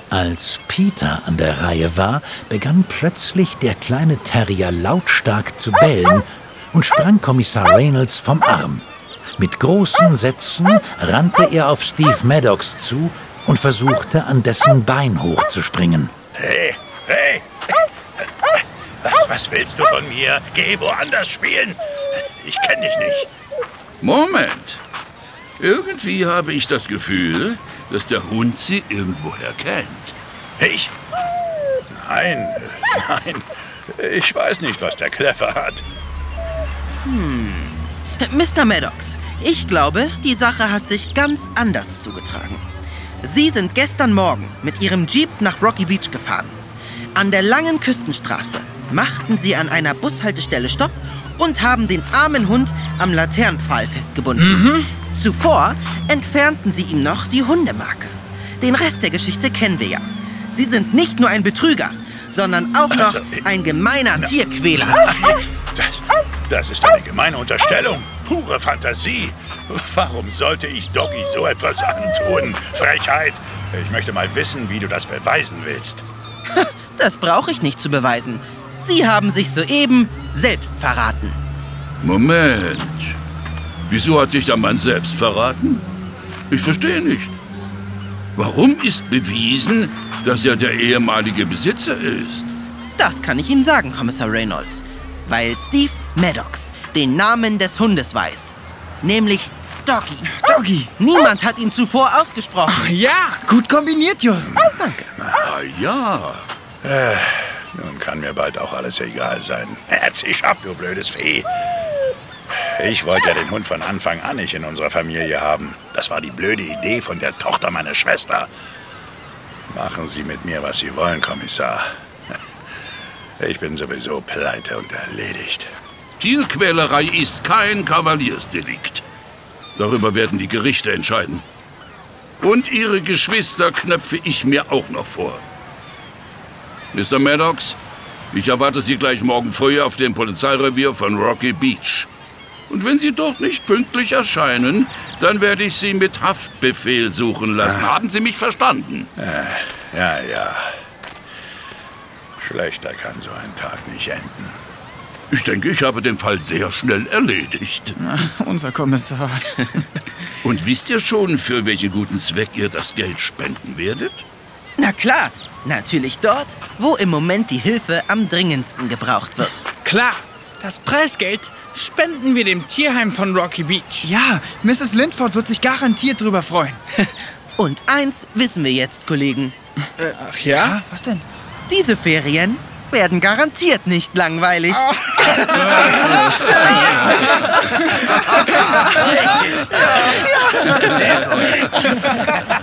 Als Peter an der Reihe war, begann plötzlich der kleine Terrier lautstark zu bellen und sprang Kommissar Reynolds vom Arm. Mit großen Sätzen rannte er auf Steve Maddox zu und versuchte, an dessen Bein hochzuspringen. Hey! Was willst du von mir? Geh woanders spielen. Ich kenn dich nicht. Moment. Irgendwie habe ich das Gefühl, dass der Hund Sie irgendwoher kennt. Ich? Nein. Ich weiß nicht, was der Clever hat. Mr. Maddox, ich glaube, die Sache hat sich ganz anders zugetragen. Sie sind gestern Morgen mit Ihrem Jeep nach Rocky Beach gefahren. An der langen Küstenstraße machten Sie an einer Bushaltestelle Stopp und haben den armen Hund am Laternenpfahl festgebunden. Zuvor entfernten Sie ihm noch die Hundemarke. Den Rest der Geschichte kennen wir ja. Sie sind nicht nur ein Betrüger, sondern auch noch ein gemeiner Tierquäler. Das ist eine gemeine Unterstellung. Pure Fantasie. Warum sollte ich Doggy so etwas antun? Frechheit. Ich möchte mal wissen, wie du das beweisen willst. Das brauche ich nicht zu beweisen. Sie haben sich soeben selbst verraten. Moment. Wieso hat sich der Mann selbst verraten? Ich verstehe nicht. Warum ist bewiesen, dass er der ehemalige Besitzer ist? Das kann ich Ihnen sagen, Kommissar Reynolds. Weil Steve Maddox den Namen des Hundes weiß. Nämlich Doggy. Doggy! Niemand hat ihn zuvor ausgesprochen. Ach ja, gut kombiniert, Just. Danke. Ah ja. Nun kann mir bald auch alles egal sein. Zisch ab, du blödes Vieh. Ich wollte ja den Hund von Anfang an nicht in unserer Familie haben. Das war die blöde Idee von der Tochter meiner Schwester. Machen Sie mit mir, was Sie wollen, Kommissar. Ich bin sowieso pleite und erledigt. Tierquälerei ist kein Kavaliersdelikt. Darüber werden die Gerichte entscheiden. Und Ihre Geschwister knöpfe ich mir auch noch vor. Mr. Maddox, ich erwarte Sie gleich morgen früh auf dem Polizeirevier von Rocky Beach. Und wenn Sie dort nicht pünktlich erscheinen, dann werde ich Sie mit Haftbefehl suchen lassen. Haben Sie mich verstanden? Ja. Schlechter kann so ein Tag nicht enden. Ich denke, ich habe den Fall sehr schnell erledigt. Na, unser Kommissar. Und wisst ihr schon, für welchen guten Zweck ihr das Geld spenden werdet? Na klar, natürlich dort, wo im Moment die Hilfe am dringendsten gebraucht wird. Klar, das Preisgeld spenden wir dem Tierheim von Rocky Beach. Ja, Mrs. Lindford wird sich garantiert drüber freuen. Und eins wissen wir jetzt, Kollegen. Ach ja? Was denn? Diese Ferien werden garantiert nicht langweilig. Sehr gut.